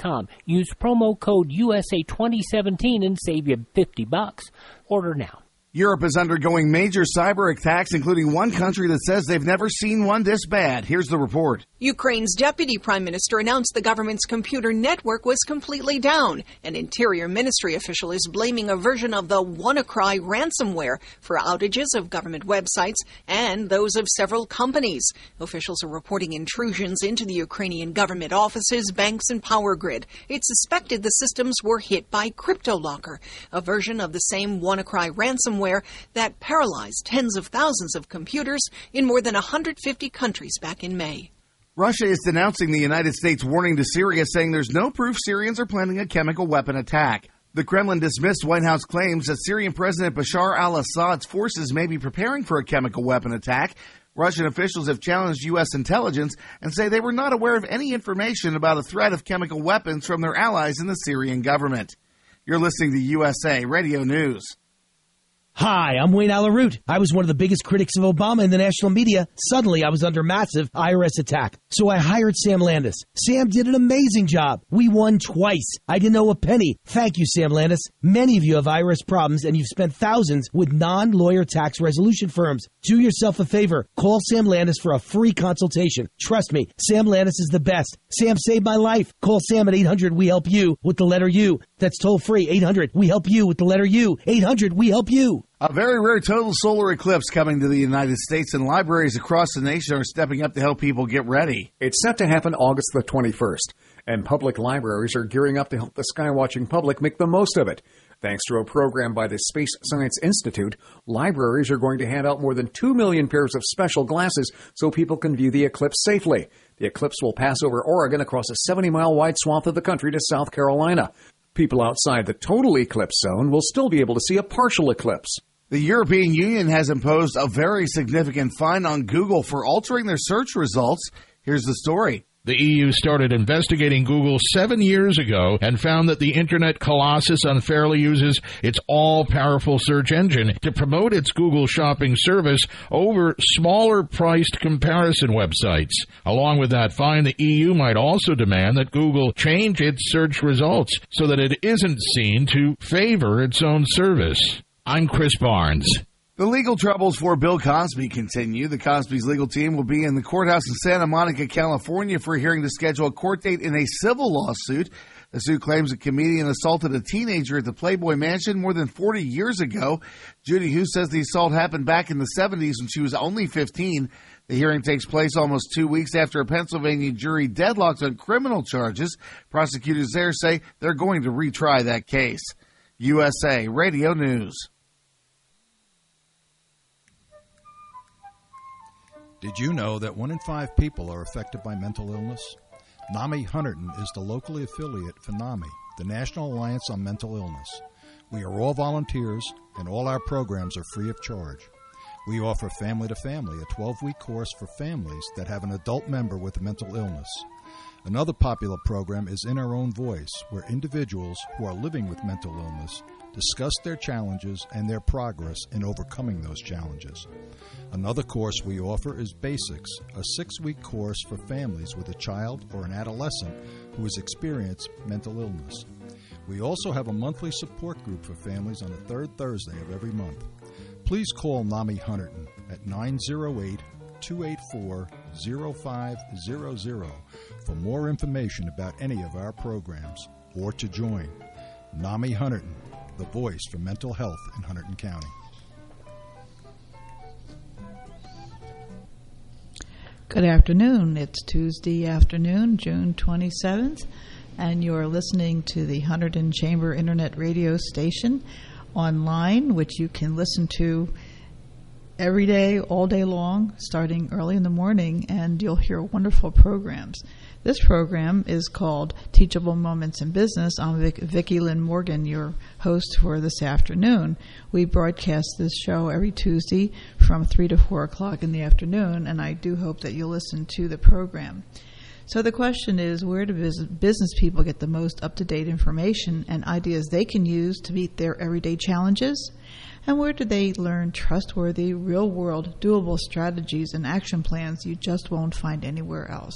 Amazon.com. Use promo code USA2017 and save you $50. Order now. Europe is undergoing major cyber attacks, including one country that says they've never seen one this bad. Here's the report. Ukraine's deputy prime minister announced the government's computer network was completely down. An interior ministry official is blaming a version of the WannaCry ransomware for outages of government websites and those of several companies. Officials are reporting intrusions into the Ukrainian government offices, banks, and power grid. It's suspected the systems were hit by CryptoLocker, a version of the same WannaCry ransomware that paralyzed tens of thousands of computers in more than 150 countries back in May. Russia is denouncing the United States' warning to Syria, saying there's no proof Syrians are planning a chemical weapon attack. The Kremlin dismissed White House claims that Syrian President Bashar al-Assad's forces may be preparing for a chemical weapon attack. Russian officials have challenged U.S. intelligence and say they were not aware of any information about a threat of chemical weapons from their allies in the Syrian government. You're listening to USA Radio News. Hi, I'm Wayne Alaroot. I was one of the biggest critics of Obama in the national media. Suddenly, I was under massive IRS attack. So I hired Sam Landis. Sam did an amazing job. We won twice. I didn't owe a penny. Thank you, Sam Landis. Many of you have IRS problems, and you've spent thousands with non-lawyer tax resolution firms. Do yourself a favor. Call Sam Landis for a free consultation. Trust me, Sam Landis is the best. Sam saved my life. Call Sam at 800-WE-HELP-YOU with the letter U. That's toll free. 800-WE-HELP-YOU with the letter U. 800-WE-HELP-YOU. A very rare total solar eclipse coming to the United States, and libraries across the nation are stepping up to help people get ready. It's set to happen August the 21st, and public libraries are gearing up to help the skywatching public make the most of it. Thanks to a program by the Space Science Institute, libraries are going to hand out more than 2 million pairs of special glasses so people can view the eclipse safely. The eclipse will pass over Oregon across a 70-mile wide swath of the country to South Carolina. People outside the total eclipse zone will still be able to see a partial eclipse. The European Union has imposed a very significant fine on Google for altering their search results. Here's the story. The EU started investigating Google 7 years ago and found that the Internet colossus unfairly uses its all-powerful search engine to promote its Google shopping service over smaller-priced comparison websites. Along with that fine, the EU might also demand that Google change its search results so that it isn't seen to favor its own service. I'm Chris Barnes. The legal troubles for Bill Cosby continue. The Cosby's legal team will be in the courthouse in Santa Monica, California for a hearing to schedule a court date in a civil lawsuit. The suit claims a comedian assaulted a teenager at the Playboy Mansion more than 40 years ago. Judy Hu says the assault happened back in the 70s when she was only 15. The hearing takes place almost 2 weeks after a Pennsylvania jury deadlocked on criminal charges. Prosecutors there say they're going to retry that case. USA Radio News. Did you know that 1 in 5 people are affected by mental illness? NAMI Hunterdon is the locally affiliate for NAMI, the National Alliance on Mental Illness. We are all volunteers, and all our programs are free of charge. We offer Family to Family, a 12-week course for families that have an adult member with a mental illness. Another popular program is In Our Own Voice, where individuals who are living with mental illness discuss their challenges and their progress in overcoming those challenges. Another course we offer is Basics, a 6-week course for families with a child or an adolescent who has experienced mental illness. We also have a monthly support group for families on the third Thursday of every month. Please call NAMI Hunterdon at 908-284-0500 for more information about any of our programs or to join. NAMI Hunterdon, the voice for mental health in Hunterdon County. Good afternoon. It's Tuesday afternoon, June 27th, and you're listening to the Hunterdon Chamber Internet Radio Station online, which you can listen to every day, all day long, starting early in the morning, and you'll hear wonderful programs. This program is called Teachable Moments in Business. I'm Vicki Lynn Morgan, your host for this afternoon. We broadcast this show every Tuesday from 3 to 4 o'clock in the afternoon, and I do hope that you'll listen to the program. So the question is, where do business people get the most up-to-date information and ideas they can use to meet their everyday challenges? And where do they learn trustworthy, real-world, doable strategies and action plans you just won't find anywhere else?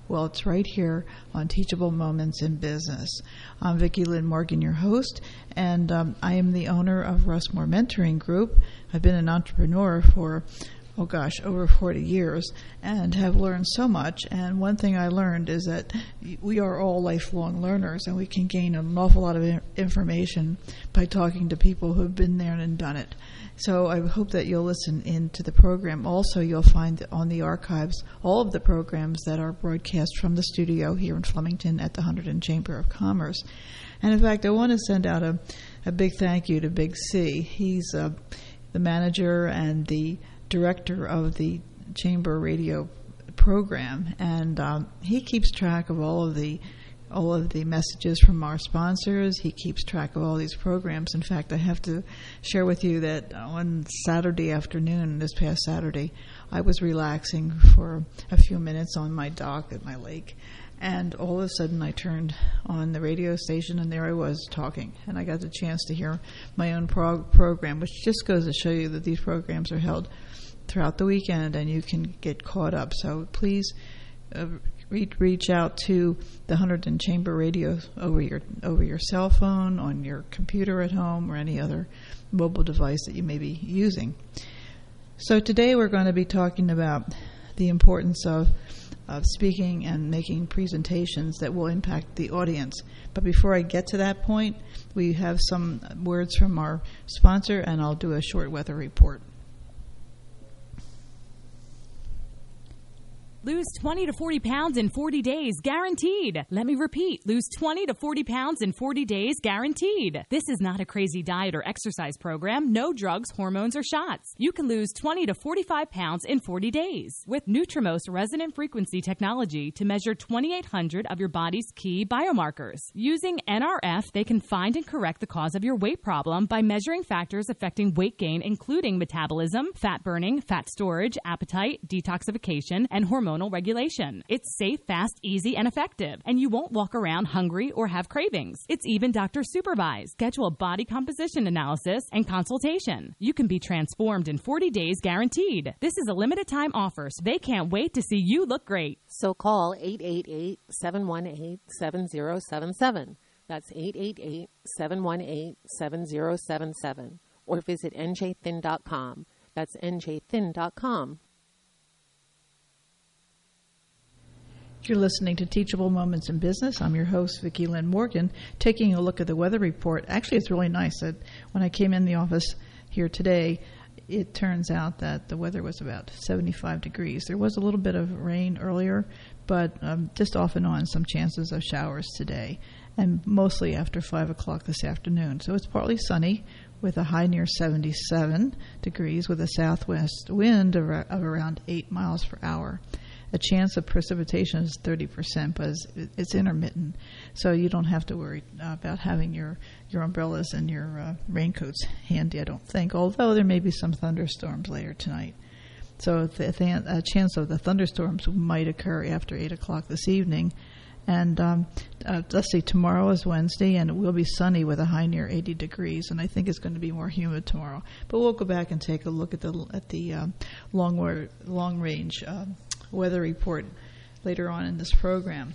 Well, it's right here on Teachable Moments in Business. I'm Vicki Lynn Morgan, your host, and I am the owner of Russmore Mentoring Group. I've been an entrepreneur for over 40 years and have learned so much. And one thing I learned is that we are all lifelong learners, and we can gain an awful lot of information by talking to people who have been there and done it. So I hope that you'll listen in to the program. Also, you'll find on the archives all of the programs that are broadcast from the studio here in Flemington at the Hunterdon Chamber of Commerce. And in fact, I want to send out a big thank you to Big C. He's the manager and the director of the Chamber Radio program, and he keeps track of all of the messages from our sponsors. He keeps track of all these programs. In fact, I have to share with you that on Saturday afternoon, this past Saturday, I was relaxing for a few minutes on my dock at my lake, and all of a sudden I turned on the radio station, and there I was talking, and I got the chance to hear my own program, which just goes to show you that these programs are held throughout the weekend, and you can get caught up. So please reach out to the Hunterdon Chamber Radio over your cell phone, on your computer at home, or any other mobile device that you may be using. So today we're going to be talking about the importance of speaking and making presentations that will impact the audience. But before I get to that point, we have some words from our sponsor, and I'll do a short weather report. Lose 20 to 40 pounds in 40 days, guaranteed. Let me repeat, lose 20 to 40 pounds in 40 days, guaranteed. This is not a crazy diet or exercise program, no drugs, hormones, or shots. You can lose 20 to 45 pounds in 40 days with Nutrimost resonant frequency technology to measure 2,800 of your body's key biomarkers. Using NRF, they can find and correct the cause of your weight problem by measuring factors affecting weight gain, including metabolism, fat burning, fat storage, appetite, detoxification, and hormonal regulation. It's safe, fast, easy, and effective, and you won't walk around hungry or have cravings. It's even doctor supervised. Schedule a body composition analysis and consultation. You can be transformed in 40 days guaranteed. This is a limited time offer, so they can't wait to see you look great. So call 888-718-7077. That's 888-718-7077. Or visit njthin.com. That's njthin.com. You're listening to Teachable Moments in Business. I'm your host, Vicki Lynn Morgan, taking a look at the weather report. Actually, it's really nice that when I came in the office here today, it turns out that the weather was about 75 degrees. There was a little bit of rain earlier, but just off and on some chances of showers today, and mostly after 5 o'clock this afternoon. So it's partly sunny with a high near 77 degrees with a southwest wind of around 8 miles per hour. A chance of precipitation is 30%, but it's intermittent, so you don't have to worry about having your umbrellas and your raincoats handy, I don't think, although there may be some thunderstorms later tonight. So a chance of the thunderstorms might occur after 8 o'clock this evening. And let's see, tomorrow is Wednesday, and it will be sunny with a high near 80 degrees, and I think it's going to be more humid tomorrow. But we'll go back and take a look at the long range weather report later on in this program.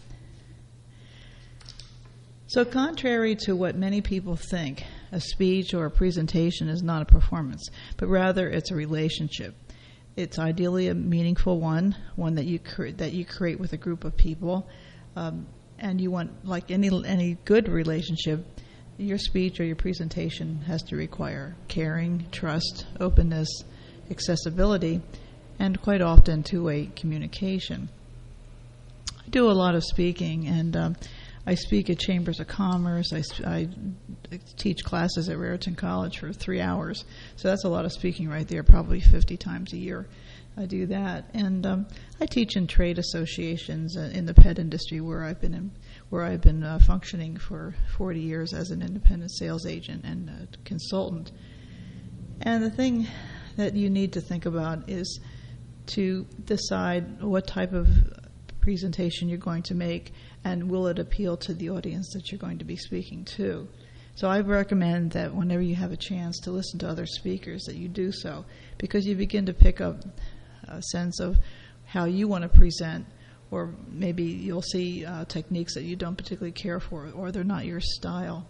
So contrary to what many people think, a speech or a presentation is not a performance, but rather it's a relationship. It's ideally a meaningful one that you create with a group of people, and you want, like any good relationship, your speech or your presentation has to require caring, trust, openness, accessibility, and quite often two-way communication. I do a lot of speaking, and I speak at Chambers of Commerce. I teach classes at Raritan College for 3 hours, so that's a lot of speaking right there, probably 50 times a year. I do that, and I teach in trade associations in the pet industry, where I've been functioning for 40 years as an independent sales agent and a consultant. And the thing that you need to think about is to decide what type of presentation you're going to make, and will it appeal to the audience that you're going to be speaking to. So I recommend that whenever you have a chance to listen to other speakers, that you do so, because you begin to pick up a sense of how you want to present, or maybe you'll see techniques that you don't particularly care for, or they're not your style.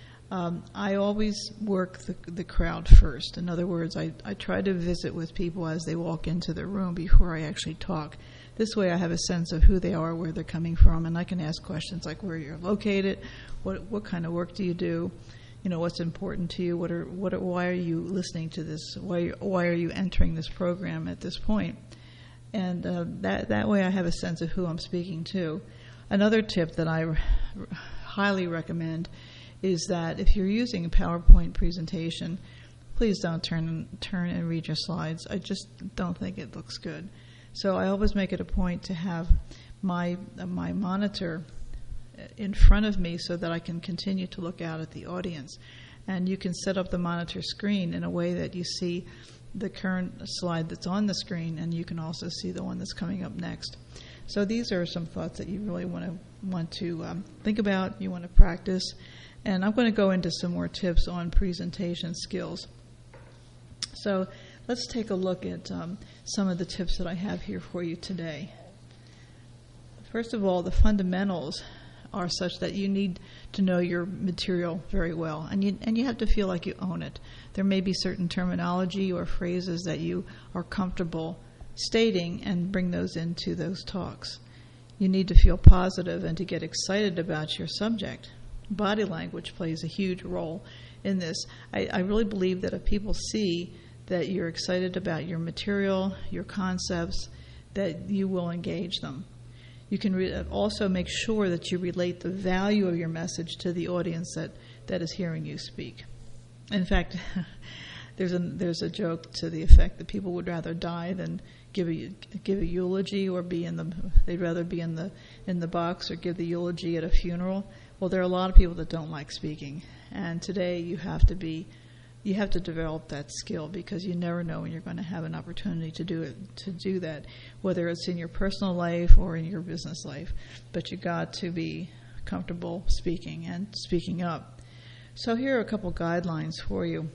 I always work the crowd first. In other words, I try to visit with people as they walk into the room before I actually talk. This way I have a sense of who they are, where they're coming from, and I can ask questions like where you're located, what kind of work do you do, what's important to you, why are you listening to this, why are you entering this program at this point. And that way I have a sense of who I'm speaking to. Another tip that I highly recommend is that if you're using a PowerPoint presentation, please don't turn and read your slides. I just don't think it looks good. So I always make it a point to have my monitor in front of me so that I can continue to look out at the audience. And you can set up the monitor screen in a way that you see the current slide that's on the screen, and you can also see the one that's coming up next. So these are some thoughts that you really want to think about, you want to practice. And I'm going to go into some more tips on presentation skills. So let's take a look at some of the tips that I have here for you today. First of all, the fundamentals are such that you need to know your material very well, and you have to feel like you own it. There may be certain terminology or phrases that you are comfortable stating, and bring those into those talks. You need to feel positive and to get excited about your subject. Body language plays a huge role in this. I really believe that if people see that you're excited about your material, your concepts, that you will engage them. You can also make sure that you relate the value of your message to the audience that is hearing you speak. In fact, there's a joke to the effect that people would rather die than give a eulogy, or they'd rather be in the box or give the eulogy at a funeral. Well, there are a lot of people that don't like speaking, and today you have to develop that skill, because you never know when you're going to have an opportunity to do that, whether it's in your personal life or in your business life. But you got to be comfortable speaking and speaking up. So here are a couple guidelines for you.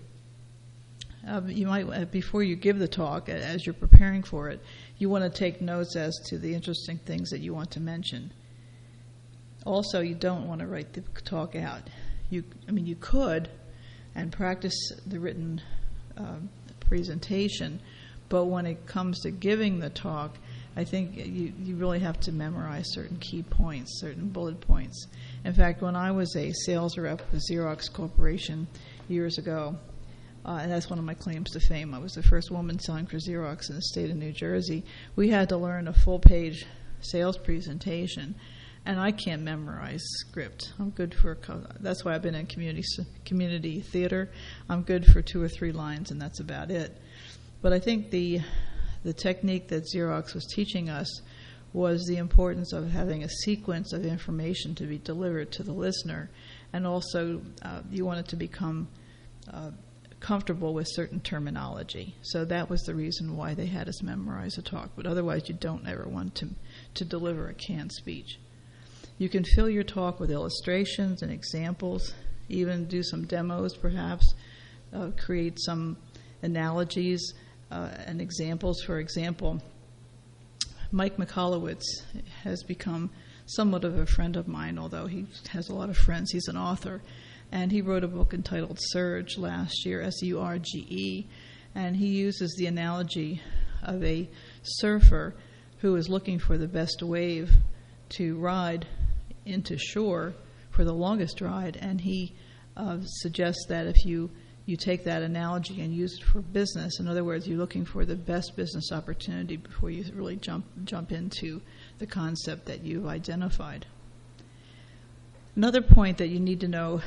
You might, before you give the talk, as you're preparing for it, you want to take notes as to the interesting things that you want to mention. Also, you don't want to write the talk out. You could, and practice the written presentation, but when it comes to giving the talk, I think you really have to memorize certain key points, certain bullet points. In fact, when I was a sales rep with Xerox Corporation years ago, and that's one of my claims to fame, I was the first woman selling for Xerox in the state of New Jersey, we had to learn a full-page sales presentation. And I can't memorize script. I'm good for that's why I've been in community theater. I'm good for 2 or 3 lines, and that's about it. But I think the technique that Xerox was teaching us was the importance of having a sequence of information to be delivered to the listener, and also you want it to become comfortable with certain terminology. So that was the reason why they had us memorize a talk. But otherwise, you don't ever want to deliver a canned speech. You can fill your talk with illustrations and examples, even do some demos perhaps, create some analogies and examples. For example, Mike Michalowicz has become somewhat of a friend of mine, although he has a lot of friends. He's an author, and he wrote a book entitled Surge last year, S-U-R-G-E, and he uses the analogy of a surfer who is looking for the best wave to ride into shore for the longest ride, and he suggests that if you take that analogy and use it for business, in other words, you're looking for the best business opportunity before you really jump into the concept that you've identified. Another point that you need to know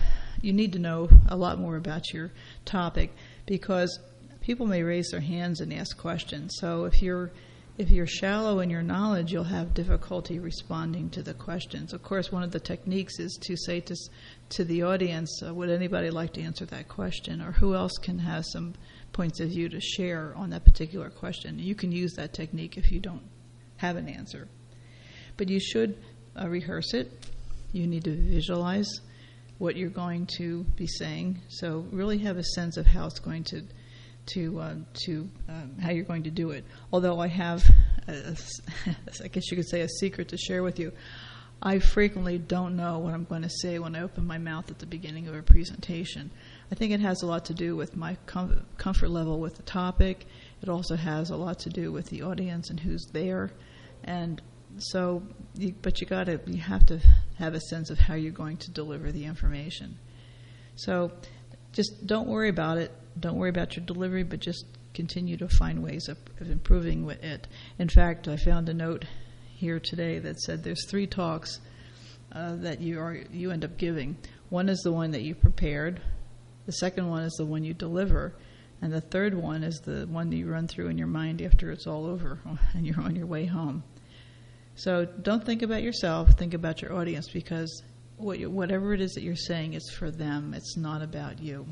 a lot more about your topic, because people may raise their hands and ask questions. So if you're shallow in your knowledge, you'll have difficulty responding to the questions. Of course, one of the techniques is to say to the audience, would anybody like to answer that question? Or who else can have some points of view to share on that particular question? You can use that technique if you don't have an answer. But you should rehearse it. You need to visualize what you're going to be saying. So really have a sense of how it's going to how you're going to do it. Although I have I guess you could say, a secret to share with you. I frequently don't know what I'm going to say when I open my mouth at the beginning of a presentation. I think it has a lot to do with my comfort level with the topic. It also has a lot to do with the audience and who's there. And so, you have to have a sense of how you're going to deliver the information. So just don't worry about it. Don't worry about your delivery, but just continue to find ways of improving it. In fact, I found a note here today that said there's 3 talks that you end up giving. One is the one that you prepared. The second one is the one you deliver. And the third one is the one that you run through in your mind after it's all over and you're on your way home. So don't think about yourself, think about your audience, because whatever it is that you're saying, it's for them. It's not about you.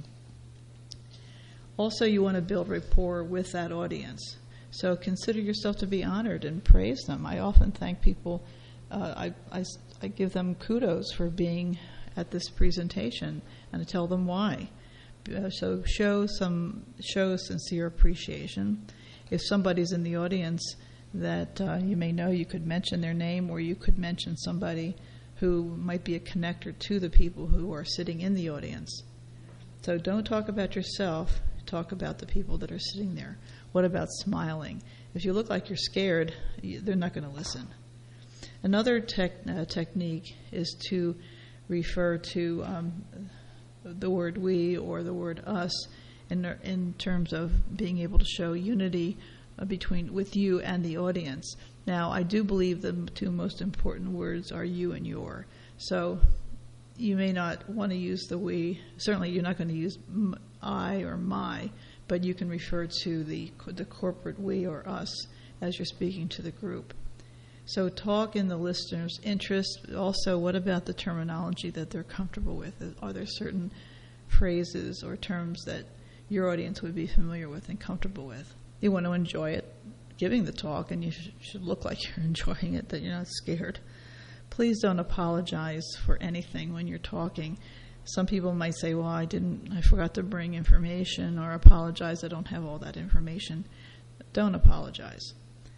Also, you want to build rapport with that audience. So consider yourself to be honored and praise them. I often thank people. I give them kudos for being at this presentation, and I tell them why. So show sincere appreciation. If somebody's in the audience that you may know, you could mention their name, or you could mention somebody who might be a connector to the people who are sitting in the audience. So don't talk about yourself, talk about the people that are sitting there. What about smiling? If you look like you're scared, they're not going to listen. Another technique is to refer to the word we or the word us in terms of being able to show unity with you and the audience. Now, I do believe the 2 most important words are you and your. So you may not want to use the we. Certainly you're not going to use I or my, but you can refer to the corporate we or us as you're speaking to the group. So talk in the listener's interest. Also, what about the terminology that they're comfortable with? Are there certain phrases or terms that your audience would be familiar with and comfortable with? You want to enjoy it, giving the talk, and you should look like you're enjoying it, that you're not scared. Please don't apologize for anything when you're talking. Some people might say, well, I forgot to bring information, or apologize, I don't have all that information. Don't apologize.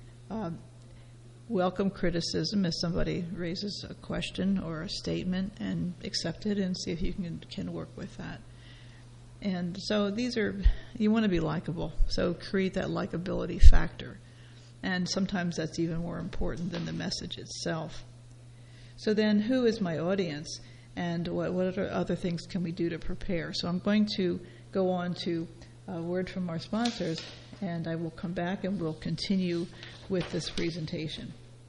Welcome criticism if somebody raises a question or a statement, and accept it and see if you can work with that. And so you want to be likable, so create that likability factor. And sometimes that's even more important than the message itself. So then, who is my audience, and what other things can we do to prepare? So I'm going to go on to a word from our sponsors, and I will come back and we'll continue with this presentation.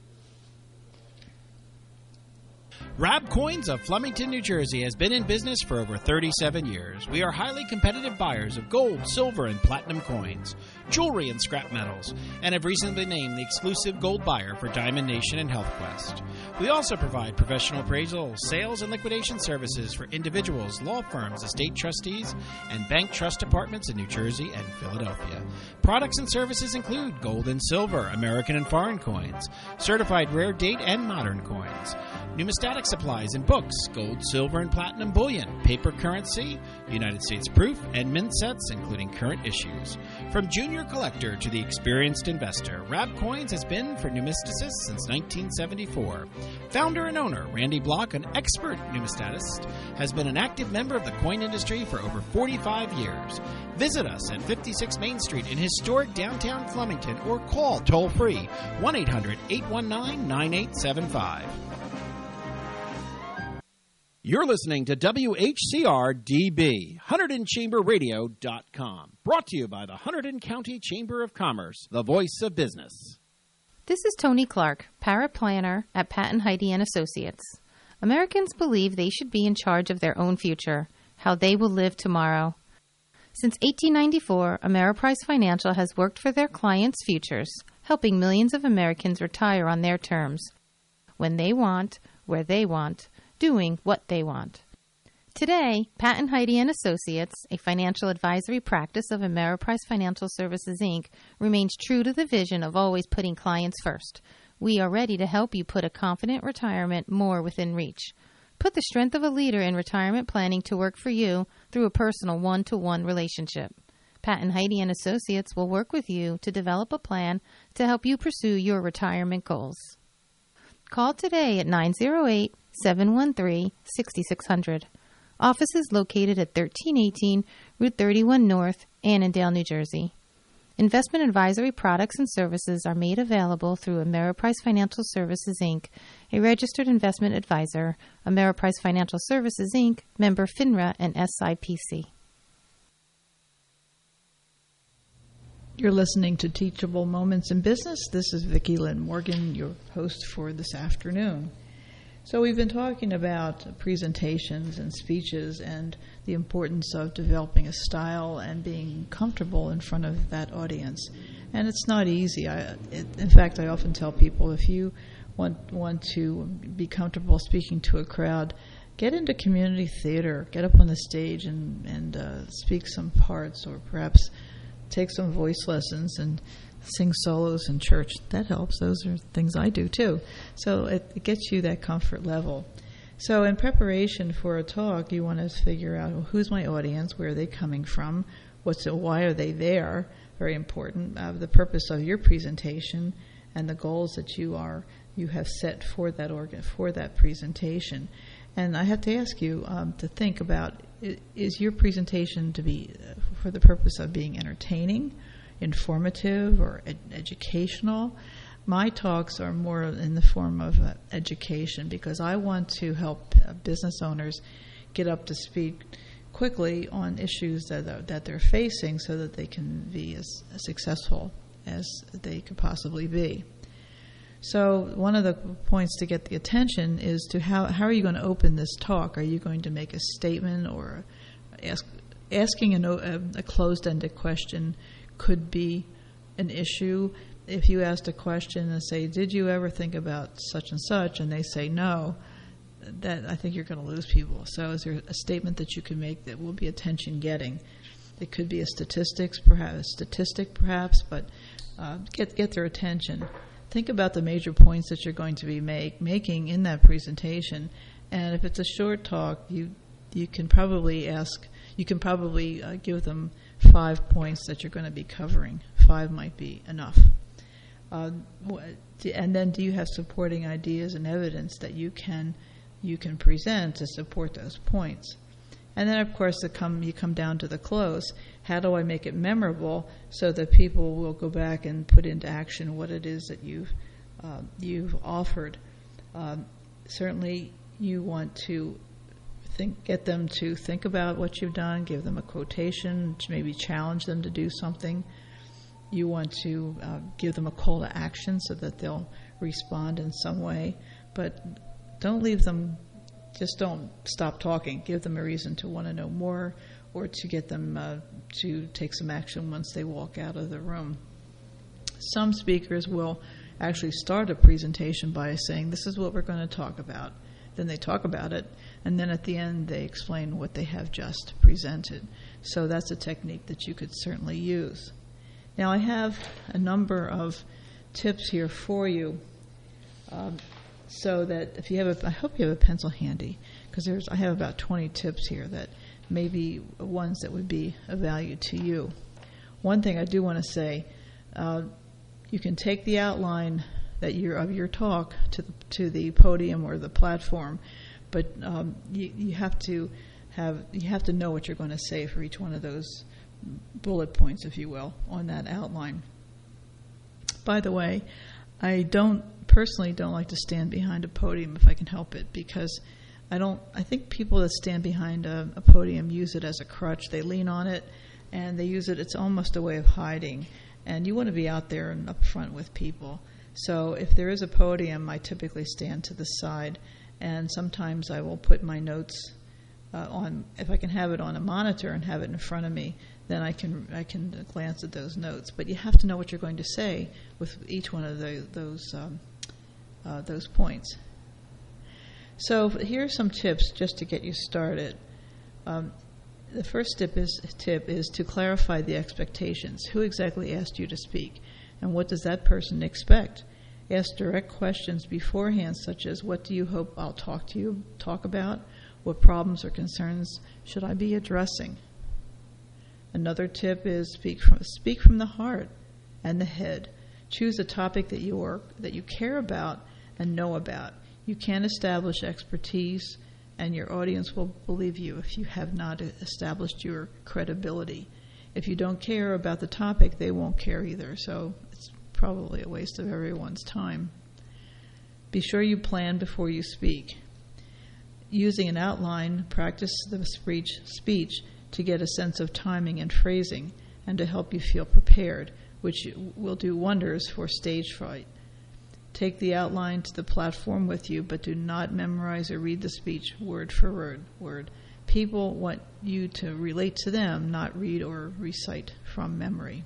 Rab Coins of Flemington, New Jersey has been in business for over 37 years. We are highly competitive buyers of gold, silver, and platinum coins, jewelry, and scrap metals, and have recently been named the exclusive gold buyer for Diamond Nation and HealthQuest. We also provide professional appraisal, sales, and liquidation services for individuals, law firms, estate trustees, and bank trust departments in New Jersey and Philadelphia. Products and services include gold and silver, American and foreign coins, certified rare date and modern coins, numismatic supplies and books, gold, silver, and platinum bullion, paper currency, United States proof, and mint sets, including current issues. From junior collector to the experienced investor, Rab Coins has been for numisticists since 1974. Founder and owner Randy Block, an expert numismatist, has been an active member of the coin industry for over 45 years. Visit us at 56 Main Street in historic downtown Flemington, or call toll-free 1-800-819-9875. You're listening to WHCR-DB, HunterdonChamberRadio.com, brought to you by the Hunterdon County Chamber of Commerce, the voice of business. This is Tony Clark, paraplanner at Patton Heide & Associates. Americans believe they should be in charge of their own future, how they will live tomorrow. Since 1894, Ameriprise Financial has worked for their clients' futures, helping millions of Americans retire on their terms, when they want, where they want, doing what they want. Today, Patton Heide & Associates, a financial advisory practice of Ameriprise Financial Services, Inc., remains true to the vision of always putting clients first. We are ready to help you put a confident retirement more within reach. Put the strength of a leader in retirement planning to work for you through a personal one-to-one relationship. Pat and Heidi and Associates will work with you to develop a plan to help you pursue your retirement goals. Call today at 908-713-6600. Office is located at 1318 Route 31 North, Annandale, New Jersey. Investment advisory products and services are made available through Ameriprise Financial Services, Inc., a registered investment advisor, Ameriprise Financial Services, Inc., member FINRA and SIPC. You're listening to Teachable Moments in Business. This is Vicki Lynn Morgan, your host for this afternoon. So we've been talking about presentations and speeches and the importance of developing a style and being comfortable in front of that audience. And it's not easy. In fact, I often tell people, if you want to be comfortable speaking to a crowd, get into community theater, get up on the stage and speak some parts, or perhaps take some voice lessons and sing solos in church. That helps. Those are things I do too. So it gets you that comfort level. So in preparation for a talk, you want to figure out, well, who's my audience, where are they coming from, why are they there, very important, the purpose of your presentation, and the goals that you have set for that presentation. And I have to ask you to think about, is your presentation to be for the purpose of being entertaining, informative, or educational? My talks are more in the form of education, because I want to help business owners get up to speed quickly on issues that they're facing, so that they can be as successful as they could possibly be. So one of the points to get the attention is to how are you going to open this talk? Are you going to make a statement, or asking a closed-ended question could be an issue? If you asked a question and say, did you ever think about such and such, and they say no, that I think you're going to lose people. So is there a statement that you can make that will be attention-getting? It could be a statistic perhaps, but get their attention. Think about the major points that you're going to be making in that presentation, and if it's a short talk, you can probably give them 5 points that you're going to be covering. 5 might be enough. And then, do you have supporting ideas and evidence that you can present to support those points? And then, of course, you come down to the close. How do I make it memorable so that people will go back and put into action what it is that you've offered? Certainly, you want to get them to think about what you've done, give them a quotation, to maybe challenge them to do something. You want to give them a call to action so that they'll respond in some way. But don't leave them, just don't stop talking. Give them a reason to want to know more, or to get them to take some action once they walk out of the room. Some speakers will actually start a presentation by saying, this is what we're going to talk about. Then they talk about it, and then at the end they explain what they have just presented. So that's a technique that you could certainly use. Now, I have a number of tips here for you, so that if you have I hope you have a pencil handy, because I have about 20 tips here that may be ones that would be of value to you. One thing I do want to say, you can take the outline of your talk to the podium or the platform, but you have to know what you're going to say for each one of those bullet points, if you will, on that outline. By the way, I personally don't like to stand behind a podium if I can help it, because I think people that stand behind a podium use it as a crutch. They lean on it, and they use it. It's almost a way of hiding, and you want to be out there and up front with people. So if there is a podium, I typically stand to the side, and sometimes I will put my notes if I can have it on a monitor and have it in front of me, then I can glance at those notes. But you have to know what you're going to say with each one of those points. So here are some tips just to get you started. The first tip is to clarify the expectations. Who exactly asked you to speak, and what does that person expect? Ask direct questions beforehand, such as, what do you hope I'll talk about? What problems or concerns should I be addressing? Another tip is speak from the heart and the head. Choose a topic that you care about and know about. You can establish expertise, and your audience will believe you if you have not established your credibility. If you don't care about the topic, they won't care either, so it's probably a waste of everyone's time. Be sure you plan before you speak. Using an outline, practice the speech to get a sense of timing and phrasing and to help you feel prepared, which will do wonders for stage fright. Take the outline to the platform with you, but do not memorize or read the speech word for word. People want you to relate to them, not read or recite from memory.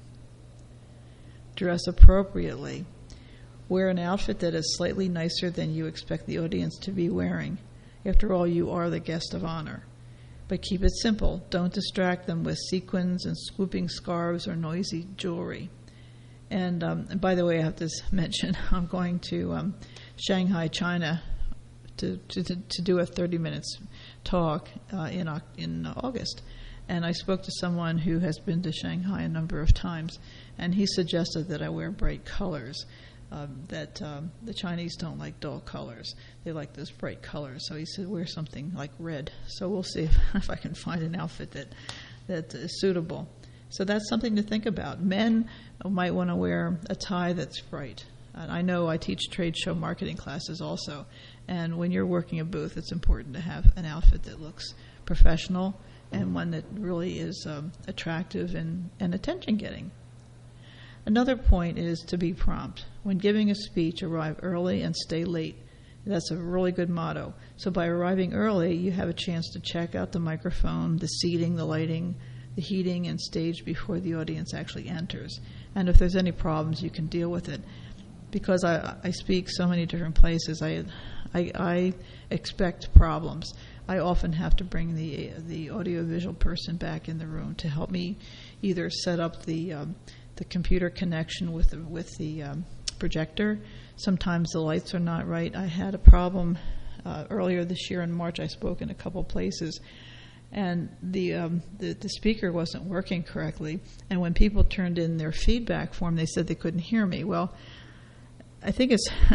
Dress appropriately. Wear an outfit that is slightly nicer than you expect the audience to be wearing. After all, you are the guest of honor. But keep it simple. Don't distract them with sequins and swooping scarves or noisy jewelry. And by the way, I have to mention, I'm going to Shanghai, China, to do a 30 minutes talk in August. And I spoke to someone who has been to Shanghai a number of times, and he suggested that I wear bright colors. That the Chinese don't like dull colors. They like those bright colors. So he said, wear something like red. So we'll see if I can find an outfit that is suitable. So that's something to think about. Men might want to wear a tie that's bright. And I know I teach trade show marketing classes also. And when you're working a booth, it's important to have an outfit that looks professional and one that really is attractive and attention-getting. Another point is to be prompt. When giving a speech, arrive early and stay late. That's a really good motto. So by arriving early, you have a chance to check out the microphone, the seating, the lighting, the heating, and stage before the audience actually enters. And if there's any problems, you can deal with it. Because I speak so many different places, I expect problems. I often have to bring the audiovisual person back in the room to help me either set up the computer connection with the projector. Sometimes the lights are not right. I had a problem earlier this year in March. I spoke in a couple places, and the speaker wasn't working correctly. And when people turned in their feedback form, they said they couldn't hear me. Well, I think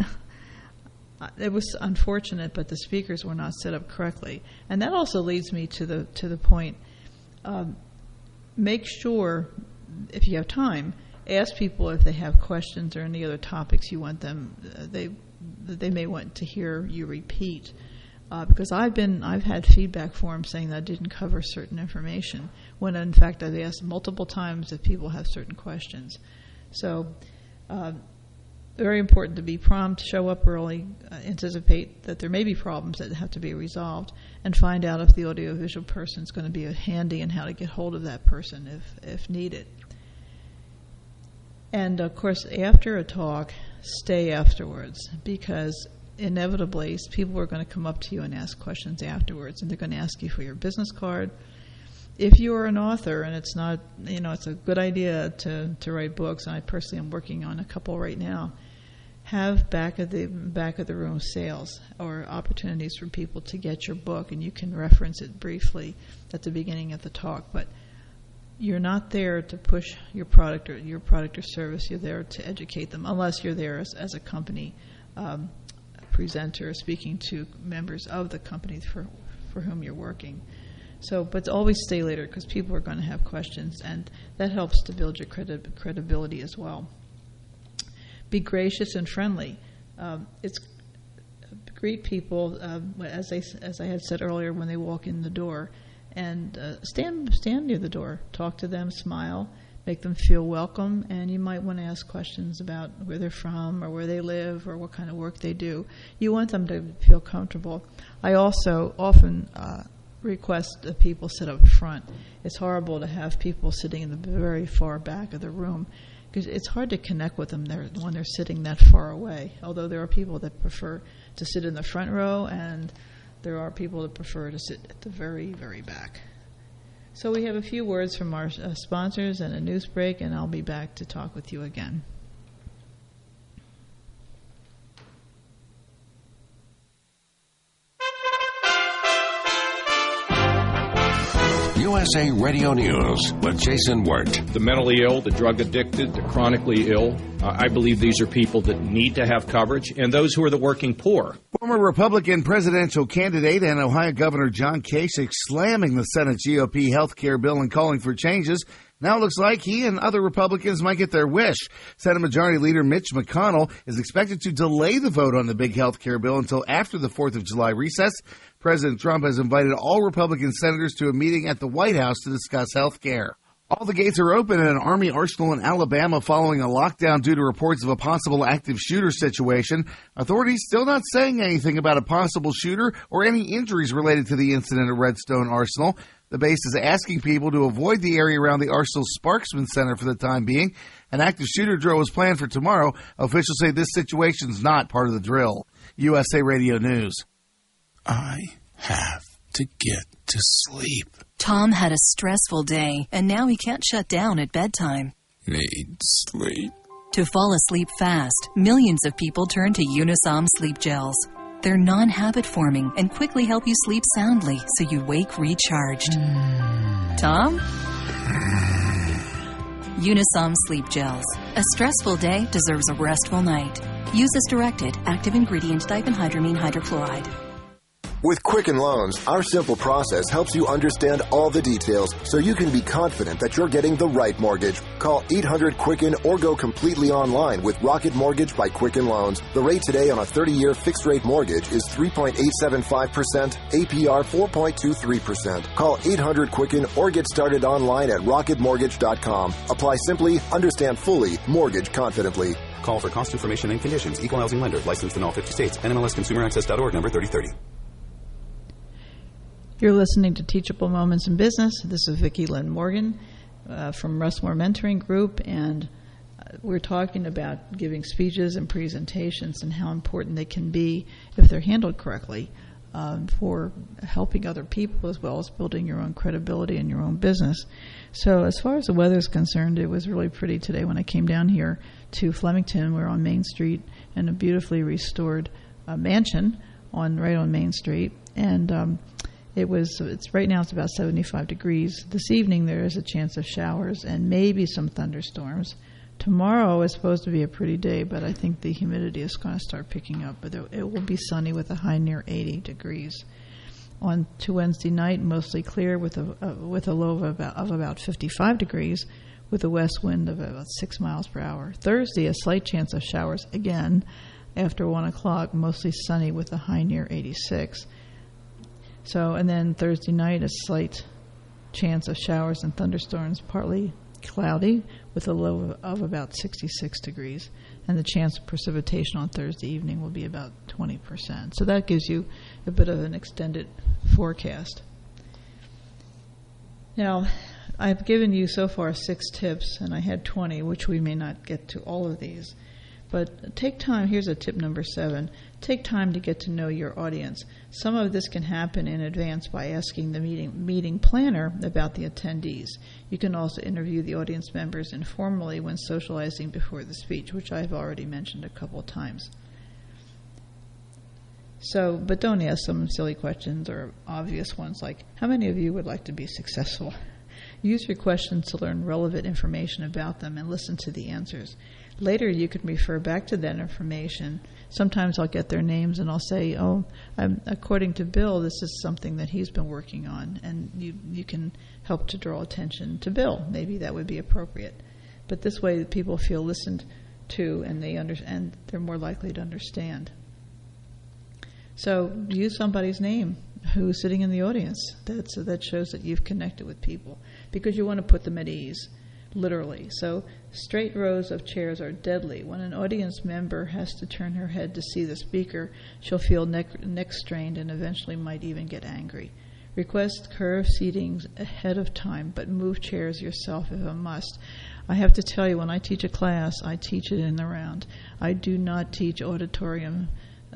it was unfortunate, but the speakers were not set up correctly. And that also leads me to the point. Make sure, if you have time, ask people if they have questions or any other topics you want them they may want to hear you repeat. Because I've had feedback forms saying that I didn't cover certain information when in fact I've asked multiple times if people have certain questions. So very important to be prompt, show up early, anticipate that there may be problems that have to be resolved, and find out if the audiovisual person is going to be handy and how to get hold of that person if needed. And, of course, after a talk, stay afterwards, because inevitably people are going to come up to you and ask questions afterwards, and they're going to ask you for your business card. If you are an author and it's not, it's a good idea to write books, and I personally am working on a couple right now, have back of the room sales or opportunities for people to get your book, and you can reference it briefly at the beginning of the talk, but you're not there to push your product or service. You're there to educate them, unless you're there as a company presenter speaking to members of the company for whom you're working. So, but always stay later because people are going to have questions, and that helps to build your credibility as well. Be gracious and friendly. Greet people as I had said earlier when they walk in the door. And stand near the door. Talk to them, smile, make them feel welcome, and you might want to ask questions about where they're from or where they live or what kind of work they do. You want them to feel comfortable. I also often request that people sit up front. It's horrible to have people sitting in the very far back of the room because it's hard to connect with them when they're sitting that far away, although there are people that prefer to sit in the front row, and there are people that prefer to sit at the very, very back. So we have a few words from our sponsors and a news break, and I'll be back to talk with you again. USA Radio News with Jason Wirt. The mentally ill, the drug addicted, the chronically ill, I believe these are people that need to have coverage, and those who are the working poor. Former Republican presidential candidate and Ohio Governor John Kasich slamming the Senate GOP health care bill and calling for changes. Now it looks like he and other Republicans might get their wish. Senate Majority Leader Mitch McConnell is expected to delay the vote on the big health care bill until after the 4th of July recess. President Trump has invited all Republican senators to a meeting at the White House to discuss health care. All the gates are open at an Army arsenal in Alabama following a lockdown due to reports of a possible active shooter situation. Authorities still not saying anything about a possible shooter or any injuries related to the incident at Redstone Arsenal. The base is asking people to avoid the area around the Arsenal Sparksman Center for the time being. An active shooter drill is planned for tomorrow. Officials say this situation is not part of the drill. USA Radio News. I have to get to sleep. Tom had a stressful day, and now he can't shut down at bedtime. Need sleep. To fall asleep fast, millions of people turn to Unisom sleep gels. They're non-habit forming and quickly help you sleep soundly so you wake recharged. Tom? Unisom sleep gels. A stressful day deserves a restful night. Use as directed. Active ingredient diphenhydramine hydrochloride. With Quicken Loans, our simple process helps you understand all the details so you can be confident that you're getting the right mortgage. Call 800-QUICKEN or go completely online with Rocket Mortgage by Quicken Loans. The rate today on a 30-year fixed-rate mortgage is 3.875%, APR 4.23%. Call 800-QUICKEN or get started online at rocketmortgage.com. Apply simply, understand fully, mortgage confidently. Call for cost information and conditions. Equal housing lender. Licensed in all 50 states. NMLSConsumerAccess.org number 3030. You're listening to Teachable Moments in Business. This is Vicki Lynn Morgan from Russmore Mentoring Group, and we're talking about giving speeches and presentations and how important they can be if they're handled correctly for helping other people as well as building your own credibility in your own business. So as far as the weather is concerned, it was really pretty today when I came down here to Flemington. We're on Main Street in a beautifully restored mansion right on Main Street, and it's right now it's about 75 degrees. This evening there is a chance of showers and maybe some thunderstorms. Tomorrow is supposed to be a pretty day, but I think the humidity is going to start picking up. But it will be sunny with a high near 80 degrees. On to Wednesday night, mostly clear with a low of about 55 degrees, with a west wind of about 6 miles per hour. Thursday, a slight chance of showers again after 1 o'clock, mostly sunny with a high near 86. So, and then Thursday night, a slight chance of showers and thunderstorms, partly cloudy with a low of about 66 degrees. And the chance of precipitation on Thursday evening will be about 20%. So that gives you a bit of an extended forecast. Now, I've given you so far 6 tips, and I had 20, which we may not get to all of these. But take time. Here's a tip number 7. Take time to get to know your audience. Some of this can happen in advance by asking the meeting planner about the attendees. You can also interview the audience members informally when socializing before the speech, which I've already mentioned a couple of times. So, but don't ask some silly questions or obvious ones like, how many of you would like to be successful? Use your questions to learn relevant information about them and listen to the answers. Later, you can refer back to that information. Sometimes I'll get their names and I'll say, according to Bill, this is something that he's been working on, and you can help to draw attention to Bill. Maybe that would be appropriate. But this way, people feel listened to, and they're more likely to understand. So use somebody's name who's sitting in the audience. That shows that you've connected with people, because you want to put them at ease, literally. So straight rows of chairs are deadly. When an audience member has to turn her head to see the speaker, she'll feel neck strained and eventually might even get angry. Request curved seating ahead of time, but move chairs yourself if a must. I have to tell you, when I teach a class, I teach it in the round. I do not teach auditorium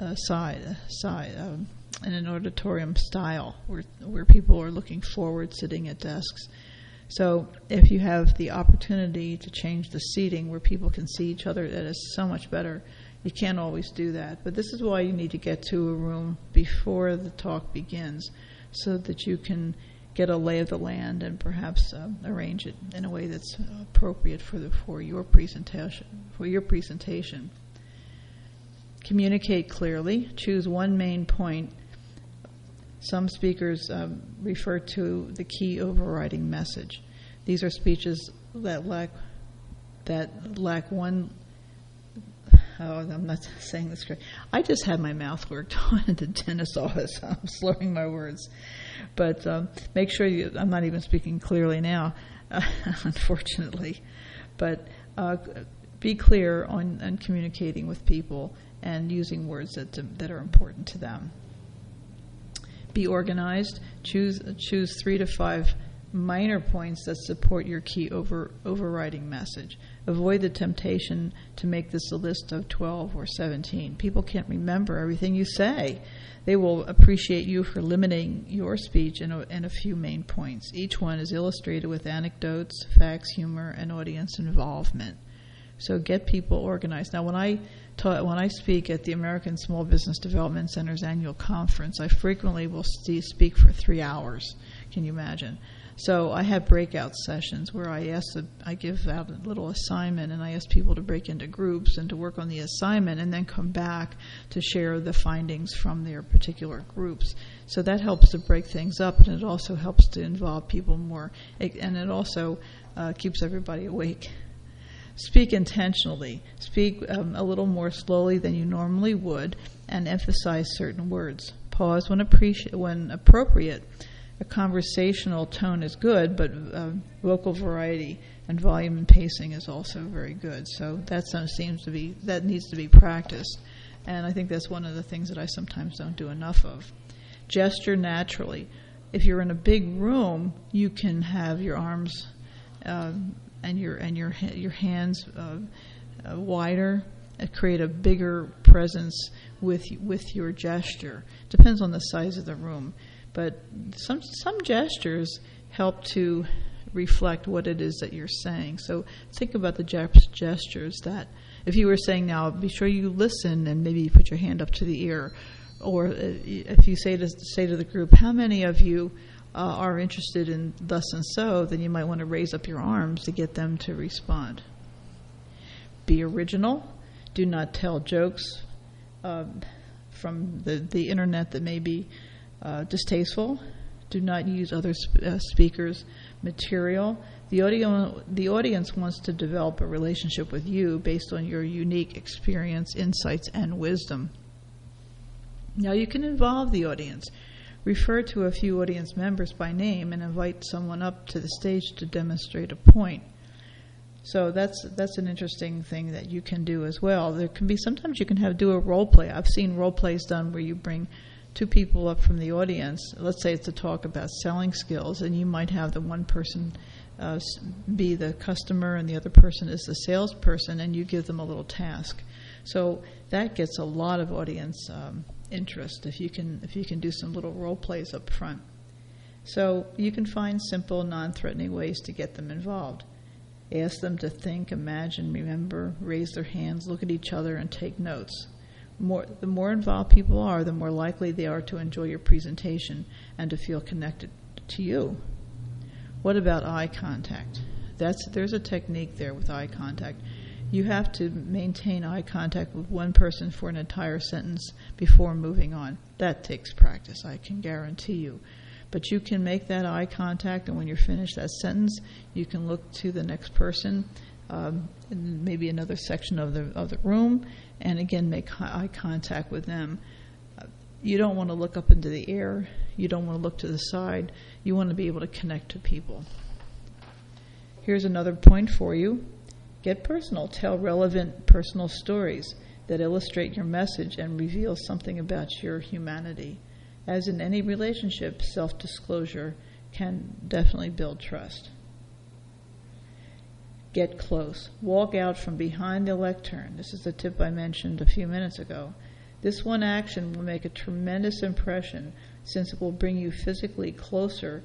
in an auditorium style where people are looking forward, sitting at desks. So if you have the opportunity to change the seating where people can see each other, that is so much better. You can't always do that. But this is why you need to get to a room before the talk begins, so that you can get a lay of the land and perhaps arrange it in a way that's appropriate for your presentation. Communicate clearly. Choose one main point. Some speakers refer to the key overriding message. These are speeches that lack one. Oh, I'm not saying this correct. I just had my mouth worked on at the dentist's office. I'm slurring my words. But make sure I'm not even speaking clearly now, unfortunately. But be clear on communicating with people and using words that are important to them. Be organized. Choose 3 to 5 minor points that support your key overriding message. Avoid the temptation to make this a list of 12 or 17. People can't remember everything you say. They will appreciate you for limiting your speech in a few main points. Each one is illustrated with anecdotes, facts, humor, and audience involvement. So get people organized. Now, when I speak at the American Small Business Development Center's annual conference, I frequently will speak for 3 hours. Can you imagine? So I have breakout sessions where I give out a little assignment, and I ask people to break into groups and to work on the assignment and then come back to share the findings from their particular groups. So that helps to break things up, and it also helps to involve people more, and it also keeps everybody awake. Speak intentionally. Speak a little more slowly than you normally would, and emphasize certain words. Pause when appropriate. A conversational tone is good, but vocal variety and volume and pacing is also very good. So that needs to be practiced, and I think that's one of the things that I sometimes don't do enough of. Gesture naturally. If you're in a big room, you can have your arms and your hands wider, create a bigger presence with your gesture. Depends on the size of the room. But some gestures help to reflect what it is that you're saying. So think about the gestures that, if you were saying now, be sure you listen and maybe you put your hand up to the ear. Or if you say to the group, how many of you are interested in thus and so, then you might want to raise up your arms to get them to respond. Be original. Do not tell jokes from the internet that may be distasteful. Do not use other speakers' material. The audience wants to develop a relationship with you based on your unique experience, insights, and wisdom. Now you can involve the audience. Refer to a few audience members by name and invite someone up to the stage to demonstrate a point. So that's an interesting thing that you can do as well. There can be sometimes you can do a role play. I've seen role plays done where you bring 2 people up from the audience. Let's say it's a talk about selling skills, and you might have the one person be the customer and the other person is the salesperson, and you give them a little task. So that gets a lot of audience interest if you can do some little role plays up front. So you can find simple, non-threatening ways to get them involved. Ask them to think, imagine, remember, raise their hands, look at each other, and take notes. The more involved people are, the more likely they are to enjoy your presentation and to feel connected to you. What about eye contact? There's a technique there with eye contact. You have to maintain eye contact with one person for an entire sentence before moving on. That takes practice, I can guarantee you. But you can make that eye contact, and when you're finished that sentence, you can look to the next person, in maybe another section of the room, and again make eye contact with them. You don't want to look up into the air. You don't want to look to the side. You want to be able to connect to people. Here's another point for you. Get personal. Tell relevant personal stories that illustrate your message and reveal something about your humanity. As in any relationship, self-disclosure can definitely build trust. Get close. Walk out from behind the lectern. This is the tip I mentioned a few minutes ago. This one action will make a tremendous impression since it will bring you physically closer.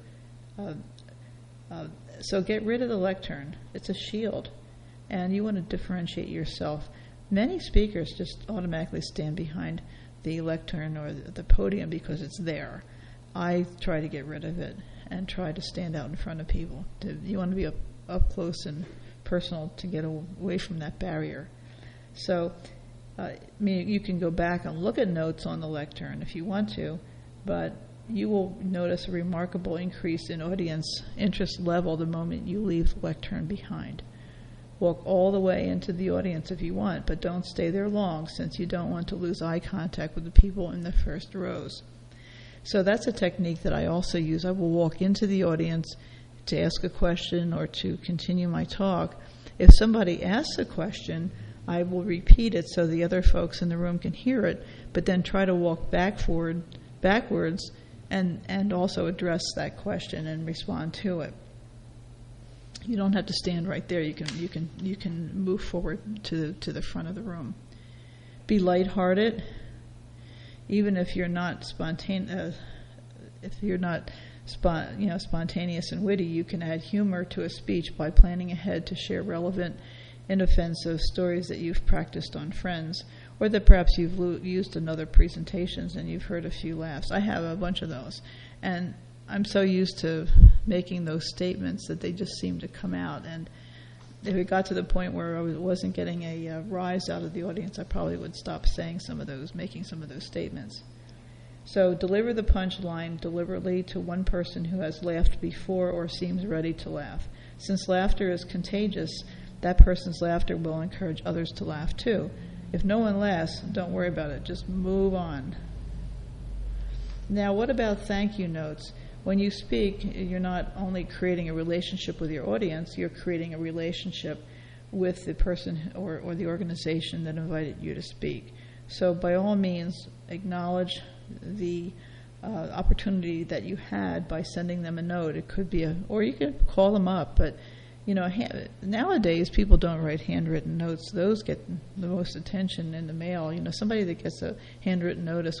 So get rid of the lectern. It's a shield, and you want to differentiate yourself. Many speakers just automatically stand behind the lectern or the podium because it's there. I try to get rid of it and try to stand out in front of people. You want to be up close and personal to get away from that barrier. So, you can go back and look at notes on the lectern if you want to, but you will notice a remarkable increase in audience interest level the moment you leave the lectern behind. Walk all the way into the audience if you want, but don't stay there long since you don't want to lose eye contact with the people in the first rows. So that's a technique that I also use. I will walk into the audience to ask a question or to continue my talk. If somebody asks a question, I will repeat it so the other folks in the room can hear it, but then try to walk backwards and also address that question and respond to it. You don't have to stand right there. You can move forward to the front of the room. Be lighthearted, even if you're not spontaneous. Spontaneous and witty, you can add humor to a speech by planning ahead to share relevant, inoffensive stories that you've practiced on friends, or that perhaps you've used in other presentations and you've heard a few laughs. I have a bunch of those, and I'm so used to making those statements that they just seem to come out. And if it got to the point where I wasn't getting a rise out of the audience, I probably would stop making some of those statements. So deliver the punchline deliberately to one person who has laughed before or seems ready to laugh. Since laughter is contagious, that person's laughter will encourage others to laugh too. If no one laughs, don't worry about it. Just move on. Now, what about thank you notes? When you speak, you're not only creating a relationship with your audience, you're creating a relationship with the person or the organization that invited you to speak. So by all means, acknowledge the opportunity that you had by sending them a note. It could be or you could call them up, but nowadays people don't write handwritten notes. Those get the most attention in the mail. Somebody that gets a handwritten notice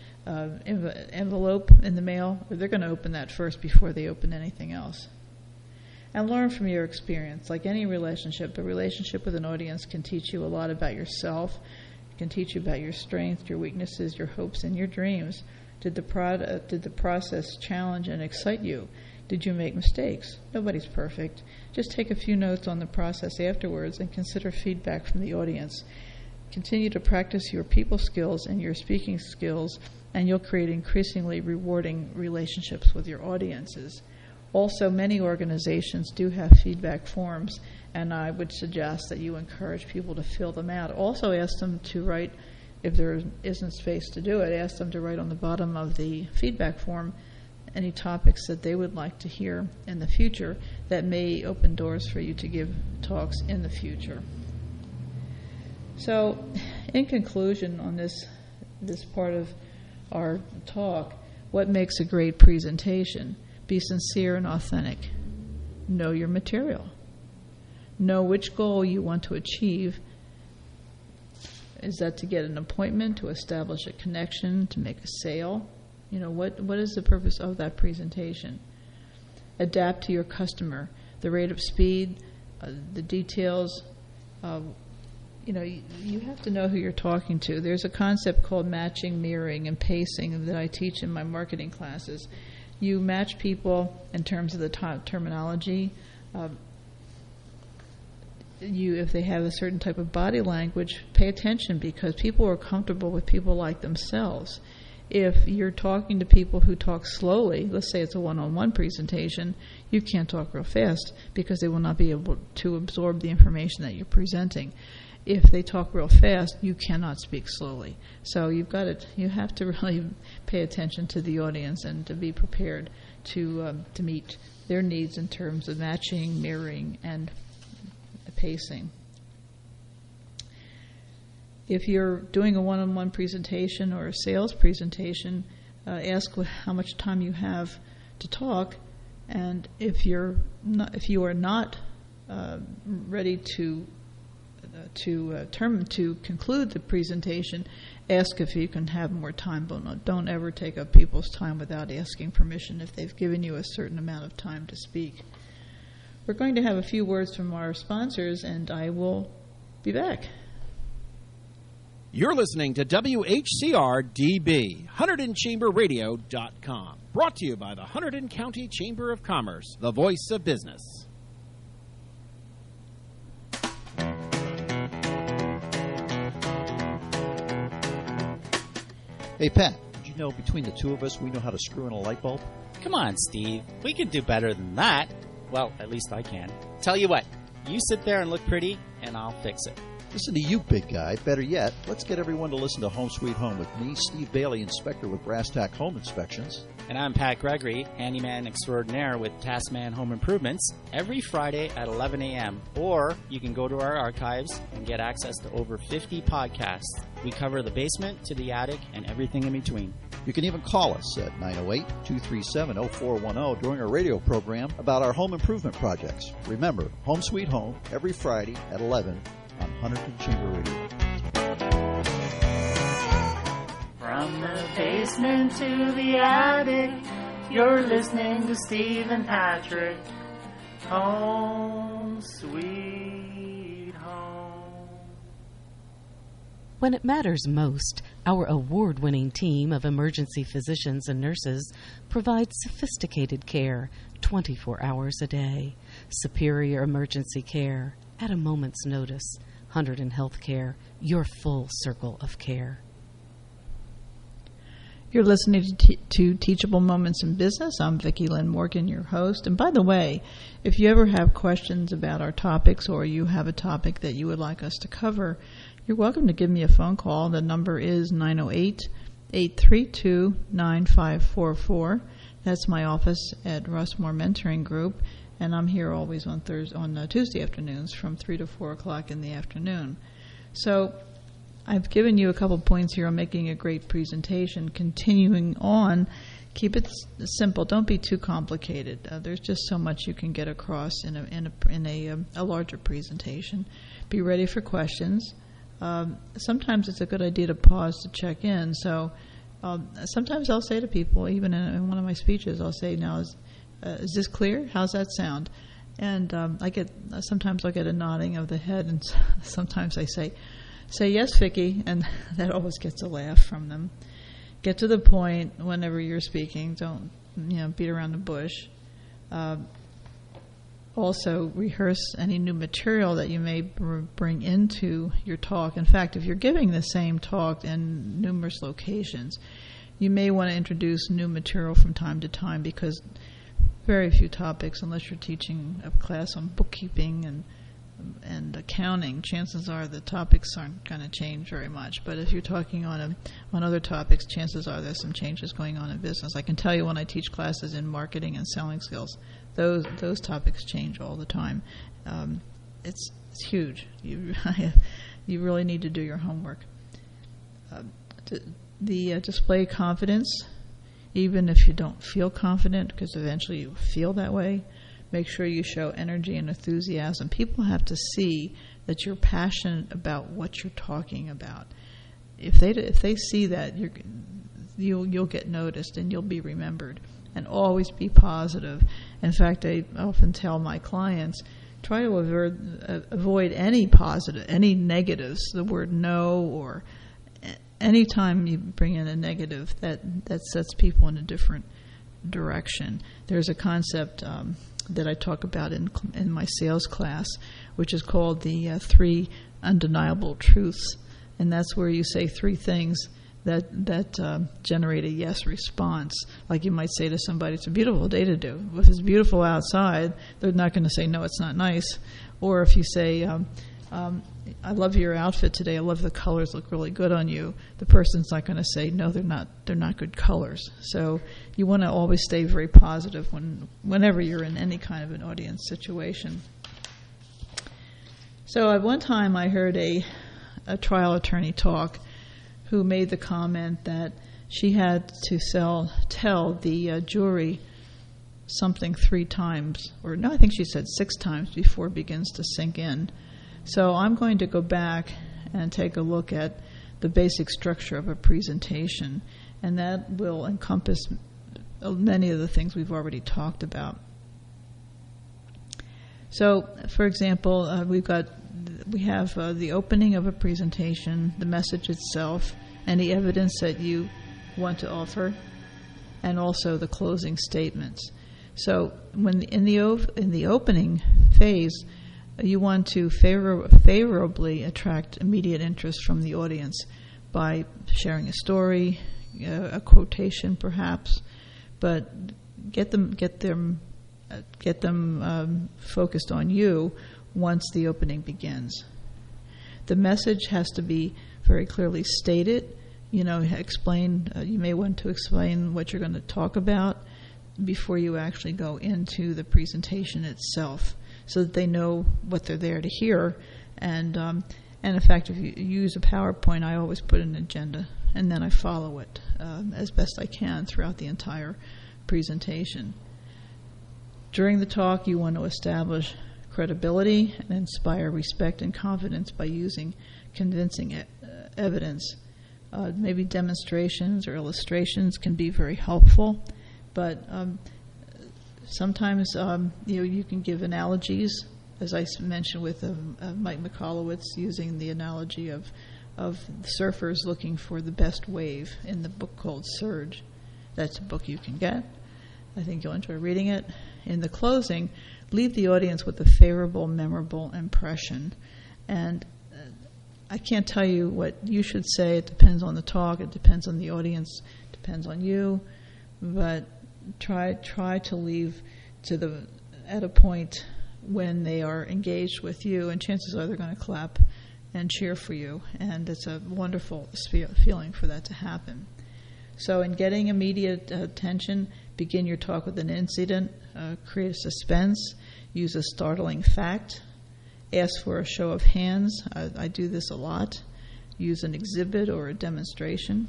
envelope in the mail, they're going to open that first before they open anything else. And learn from your experience. Like any relationship, the relationship with an audience can teach you a lot about yourself. It can teach you about your strengths, your weaknesses, your hopes, and your dreams. Did the process challenge and excite you? Did you make mistakes? Nobody's perfect. Just take a few notes on the process afterwards and consider feedback from the audience. Continue to practice your people skills and your speaking skills, and you'll create increasingly rewarding relationships with your audiences. Also, many organizations do have feedback forms, and I would suggest that you encourage people to fill them out. Also ask them to write, if there isn't space to do it, ask them to write on the bottom of the feedback form any topics that they would like to hear in the future that may open doors for you to give talks in the future. So, in conclusion on this part of our talk, what makes a great presentation? Be sincere and authentic. Know your material. Know which goal you want to achieve. Is that to get an appointment, to establish a connection, to make a sale? What is the purpose of that presentation? Adapt to your customer. The rate of speed, the details. You have to know who you're talking to. There's a concept called matching, mirroring, and pacing that I teach in my marketing classes. You match people in terms of the terminology. If they have a certain type of body language, pay attention, because people are comfortable with people like themselves. If you're talking to people who talk slowly, let's say it's a one-on-one presentation, you can't talk real fast because they will not be able to absorb the information that you're presenting. If they talk real fast, you cannot speak slowly. So you have to really pay attention to the audience and to be prepared to meet their needs in terms of matching, mirroring, and pacing. If you're doing a one-on-one presentation or a sales presentation, ask how much time you have to talk, and if you are not ready to conclude the presentation, ask if you can have more time. But don't ever take up people's time without asking permission if they've given you a certain amount of time to speak. We're going to have a few words from our sponsors, and I will be back. You're listening to WHCR-DB, HunterdonChamberRadio.com. Brought to you by the Hunterdon County Chamber of Commerce, the voice of business. Hey, Pat, did you know between the two of us we know how to screw in a light bulb? Come on, Steve. We can do better than that. Well, at least I can. Tell you what, you sit there and look pretty, and I'll fix it. Listen to you, big guy. Better yet, let's get everyone to listen to Home Sweet Home with me, Steve Bailey, inspector with Brass Tack Home Inspections. And I'm Pat Gregory, handyman extraordinaire with Taskman Home Improvements, every Friday at 11 a.m. Or you can go to our archives and get access to over 50 podcasts. We cover the basement to the attic and everything in between. You can even call us at 908-237-0410 during our radio program about our home improvement projects. Remember, Home Sweet Home, every Friday at 11 on Hunterdon Chamber Radio. From the basement to the attic, you're listening to Steve and Patrick. Home Sweet Home. When it matters most, our award-winning team of emergency physicians and nurses provides sophisticated care 24 hours a day. Superior emergency care at a moment's notice. Hunterdon Healthcare, your full circle of care. You're listening to Teachable Moments in Business. I'm Vicki Lynn Morgan, your host. And by the way, if you ever have questions about our topics or you have a topic that you would like us to cover, you're welcome to give me a phone call. The number is 908-832-9544. That's my office at Russmore Mentoring Group. And I'm here always on Tuesday afternoons from 3 to 4 o'clock in the afternoon. So I've given you a couple points here on making a great presentation. Continuing on, keep it simple. Don't be too complicated. There's just so much you can get across in a larger presentation. Be ready for questions. Sometimes it's a good idea to pause to check in. So sometimes I'll say to people, even in one of my speeches, I'll say, now, is this clear? How's that sound? And sometimes I'll get a nodding of the head, and sometimes I say yes, Vicki, and that always gets a laugh from them. Get to the point whenever you're speaking. Don't beat around the bush. Also, rehearse any new material that you may bring into your talk. In fact, if you're giving the same talk in numerous locations, you may want to introduce new material from time to time, because very few topics, unless you're teaching a class on bookkeeping and accounting, chances are the topics aren't going to change very much. But if you're talking on other topics, chances are there's some changes going on in business. I can tell you when I teach classes in marketing and selling skills, those topics change all the time. It's huge. You really need to do your homework. Display confidence. Even if you don't feel confident, because eventually you feel that way, make sure you show energy and enthusiasm. People have to see that you're passionate about what you're talking about. If they see that, you'll get noticed and you'll be remembered. And always be positive. In fact, I often tell my clients, try to avoid any negatives. The word no, or anytime you bring in a negative, that sets people in a different direction. There's a concept that I talk about in my sales class, which is called the 3 undeniable truths, and that's where you say 3 things that generate a yes response. Like you might say to somebody, "It's a beautiful day to do." If it's beautiful outside, they're not going to say, "No, it's not nice." Or if you say, "I love your outfit today. I love the colors, look really good on you," the person's not going to say, "No, they're not good colors." So you want to always stay very positive whenever you're in any kind of an audience situation. So at one time I heard a trial attorney talk who made the comment that she had to tell the jury something 3 times, or no, I think she said 6 times before it begins to sink in. So I'm going to go back and take a look at the basic structure of a presentation, and that will encompass many of the things we've already talked about. So, for example, we've got we have the opening of a presentation, the message itself, any evidence that you want to offer, and also the closing statements. So when in the opening phase, you want to favorably attract immediate interest from the audience by sharing a story, a quotation perhaps, but get them focused on you once the opening begins. The message has to be very clearly stated. You may want to explain what you're going to talk about before you actually go into the presentation itself, so that they know what they're there to hear. And in fact, if you use a PowerPoint, I always put an agenda, and then I follow it as best I can throughout the entire presentation. During the talk, you want to establish credibility and inspire respect and confidence by using convincing evidence. Maybe demonstrations or illustrations can be very helpful, but sometimes you can give analogies, as I mentioned with Mike Michalowicz, using the analogy of surfers looking for the best wave in the book called Surge. That's a book you can get. I think you'll enjoy reading it. In the closing, leave the audience with a favorable, memorable impression. And I can't tell you what you should say. It depends on the talk. It depends on the audience. It depends on you. But try to leave at a point when they are engaged with you, and chances are they're going to clap and cheer for you. And it's a wonderful feeling for that to happen. So in getting immediate attention, begin your talk with an incident, create a suspense, use a startling fact, ask for a show of hands. I do this a lot. Use an exhibit or a demonstration.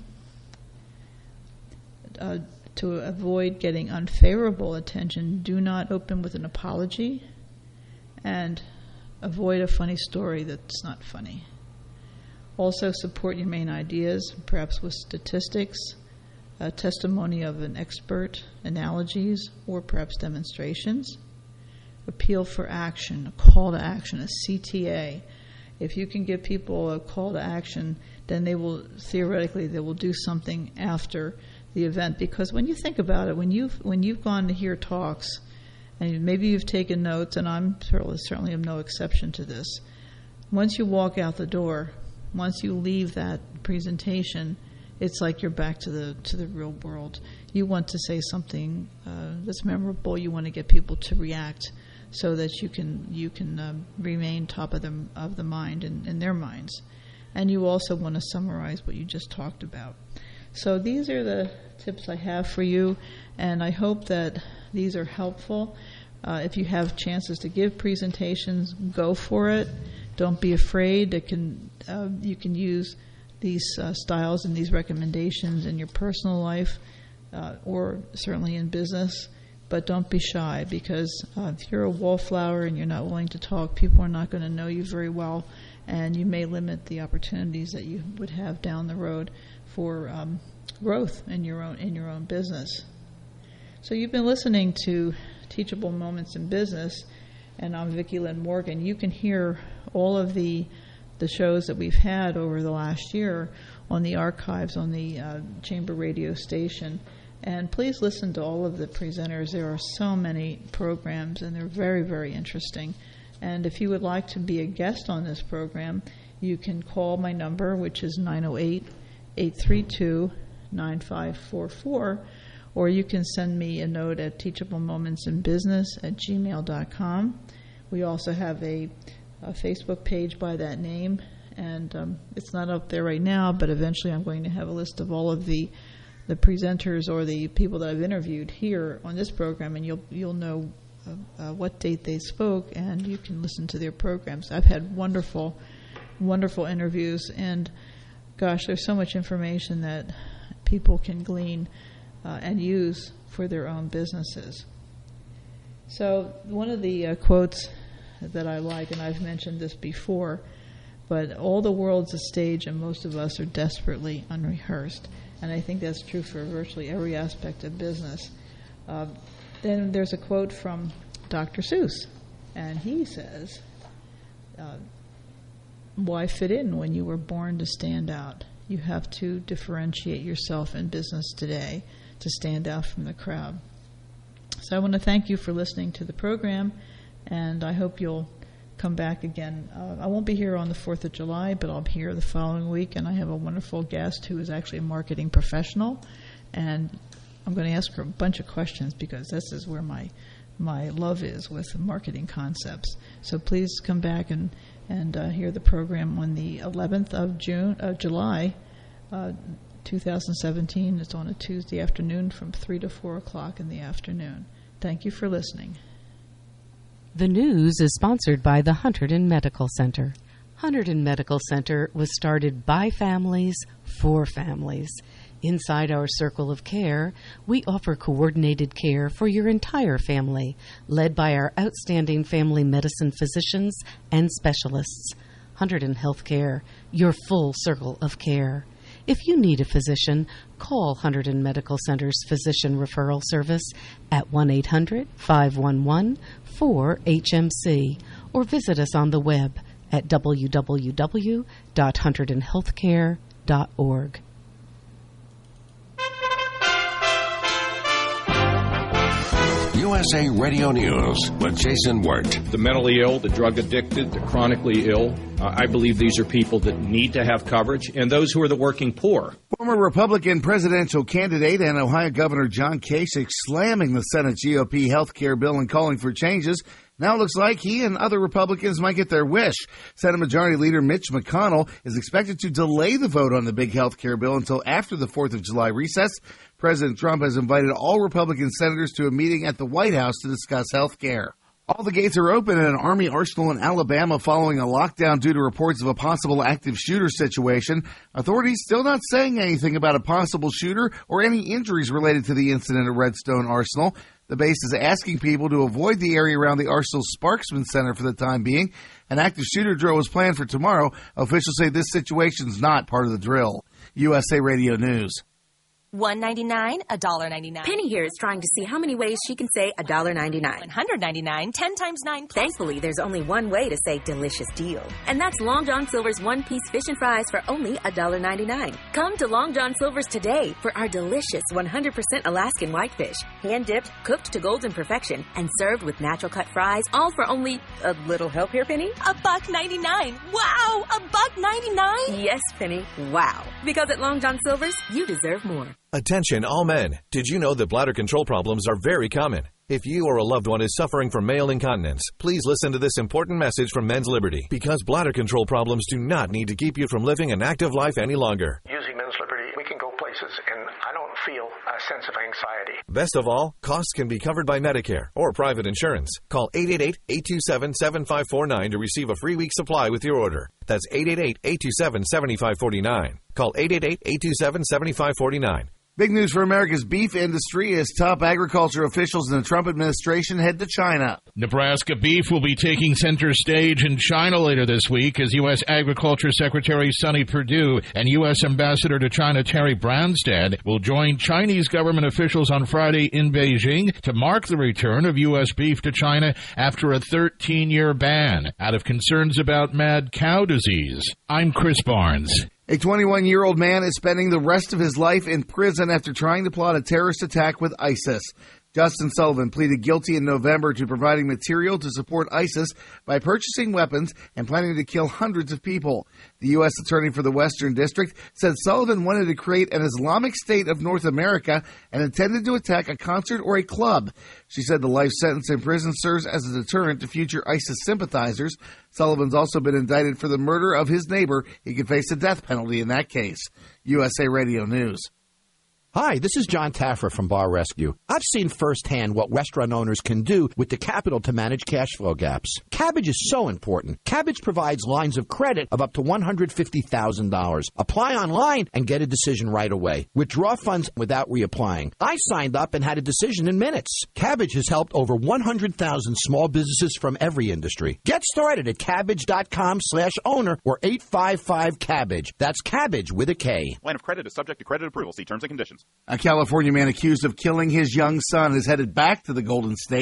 To avoid getting unfavorable attention, do not open with an apology, and avoid a funny story that's not funny. Also support your main ideas, perhaps with statistics, a testimony of an expert, analogies, or perhaps demonstrations. Appeal for action, a call to action, a CTA. If you can give people a call to action, then they will do something after the event. Because when you think about it, when you've gone to hear talks, and maybe you've taken notes, and I'm certainly am no exception to this. Once you walk out the door, once you leave that presentation, it's like you're back to the real world. You want to say something that's memorable. You want to get people to react, so that you can remain top of the mind in their minds. And you also want to summarize what you just talked about. So these are the tips I have for you, and I hope that these are helpful. If you have chances to give presentations, go for it. Don't be afraid. You can use these styles and these recommendations in your personal life, or certainly in business. But don't be shy, because if you're a wallflower and you're not willing to talk, people are not going to know you very well, and you may limit the opportunities that you would have down the road for growth in your own business. So you've been listening to Teachable Moments in Business, and I'm Vicki Lynn Morgan. You can hear all of the shows that we've had over the last year on the archives on the Chamber radio station. And please listen to all of the presenters. There are so many programs, and they're very, very interesting. And if you would like to be a guest on this program, you can call my number, which is 908-832-9544, or you can send me a note at teachablemomentsinbusiness@gmail.com. We also have a Facebook page by that name, and it's not up there right now, but eventually I'm going to have a list of all of the presenters or the people that I've interviewed here on this program, and you'll know what date they spoke, and you can listen to their programs. I've had wonderful, wonderful interviews, and gosh, there's so much information that people can glean and use for their own businesses. So one of the quotes that I like, and I've mentioned this before, but all the world's a stage and most of us are desperately unrehearsed. And I think that's true for virtually every aspect of business. Then there's a quote from Dr. Seuss, and he says, why fit in when you were born to stand out? You have to differentiate yourself in business today to stand out from the crowd. So I want to thank you for listening to the program, and I hope you'll come back again. I won't be here on the 4th of July, but I'll be here the following week, and I have a wonderful guest who is actually a marketing professional, and I'm going to ask her a bunch of questions because this is where my love is with marketing concepts. So please come back and hear the program on the 11th of July, 2017. It's on a Tuesday afternoon from 3 to 4 o'clock in the afternoon. Thank you for listening. The news is sponsored by the Hunterdon Medical Center. Hunterdon Medical Center was started by families for families. Inside our circle of care, we offer coordinated care for your entire family, led by our outstanding family medicine physicians and specialists. Hunterdon Healthcare, your full circle of care. If you need a physician, call Hunterdon Medical Center's Physician Referral Service at 1-800-511-4HMC or visit us on the web at www.hunterdonhealthcare.org. USA Radio News with Jason Wirt. The mentally ill, the drug addicted, the chronically ill, I believe these are people that need to have coverage, and those who are the working poor. Former Republican presidential candidate and Ohio Governor John Kasich slamming the Senate GOP health care bill and calling for changes. Now it looks like he and other Republicans might get their wish. Senate Majority Leader Mitch McConnell is expected to delay the vote on the big health care bill until after the 4th of July recess. President Trump has invited all Republican senators to a meeting at the White House to discuss health care. All the gates are open at an Army arsenal in Alabama following a lockdown due to reports of a possible active shooter situation. Authorities still not saying anything about a possible shooter or any injuries related to the incident at Redstone Arsenal. The base is asking people to avoid the area around the Arsenal Sparksman Center for the time being. An active shooter drill is planned for tomorrow. Officials say this situation is not part of the drill. USA Radio News. $1.99, $1.99. Penny here is trying to see how many ways she can say $1.99. $199, 10 times 9 plus. Thankfully, there's only one way to say delicious deal. And that's Long John Silver's one-piece fish and fries for only $1.99. Come to Long John Silver's today for our delicious 100% Alaskan whitefish, hand-dipped, cooked to golden perfection, and served with natural-cut fries, all for only a little help here, Penny? $1.99. Wow, $1.99? Yes, Penny, wow. Because at Long John Silver's, you deserve more. Attention all men. Did you know that bladder control problems are very common? If you or a loved one is suffering from male incontinence, please listen to this important message from Men's Liberty. Because bladder control problems do not need to keep you from living an active life any longer. Using Men's Liberty, we can go places, and I don't feel a sense of anxiety. Best of all, costs can be covered by Medicare or private insurance. Call 888-827-7549 to receive a free week supply with your order. That's 888-827-7549. Call 888-827-7549. Big news for America's beef industry as top agriculture officials in the Trump administration head to China. Nebraska beef will be taking center stage in China later this week as U.S. Agriculture Secretary Sonny Perdue and U.S. Ambassador to China Terry Branstad will join Chinese government officials on Friday in Beijing to mark the return of U.S. beef to China after a 13-year ban out of concerns about mad cow disease. I'm Chris Barnes. A 21-year-old man is spending the rest of his life in prison after trying to plot a terrorist attack with ISIS. Justin Sullivan pleaded guilty in November to providing material to support ISIS by purchasing weapons and planning to kill hundreds of people. The U.S. Attorney for the Western District said Sullivan wanted to create an Islamic State of North America and intended to attack a concert or a club. She said the life sentence in prison serves as a deterrent to future ISIS sympathizers. Sullivan's also been indicted for the murder of his neighbor. He could face a death penalty in that case. USA Radio News. Hi, this is John Taffer from Bar Rescue. I've seen firsthand what restaurant owners can do with the capital to manage cash flow gaps. Kabbage is so important. Kabbage provides lines of credit of up to $150,000. Apply online and get a decision right away. Withdraw funds without reapplying. I signed up and had a decision in minutes. Kabbage has helped over 100,000 small businesses from every industry. Get started at Kabbage.com/owner or 855-KABBAGE. That's Kabbage with a K. Line of credit is subject to credit approval. See terms and conditions. A California man accused of killing his young son is headed back to the Golden State.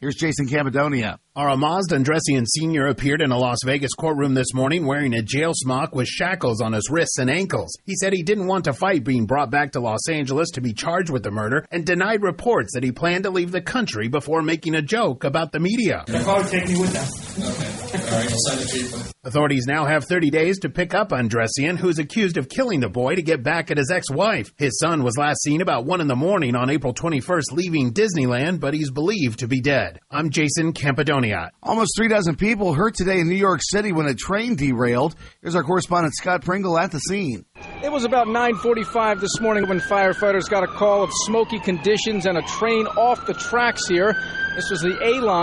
Here's Jason Campidonia. Aramaz Andressian Sr. appeared in a Las Vegas courtroom this morning wearing a jail smock with shackles on his wrists and ankles. He said he didn't want to fight being brought back to Los Angeles to be charged with the murder and denied reports that he planned to leave the country before making a joke about the media. They'll probably take me with them. Okay. All right, sign the paper. Authorities now have 30 days to pick up Andressian, who's accused of killing the boy to get back at his ex-wife. His son was last seen about 1 a.m. on April 21st leaving Disneyland, but he's believed to be dead. I'm Jason Campidonia. Almost 36 people hurt today in New York City when a train derailed. Here's our correspondent Scott Pringle at the scene. It was about 9:45 this morning when firefighters got a call of smoky conditions and a train off the tracks here. This was the A-line.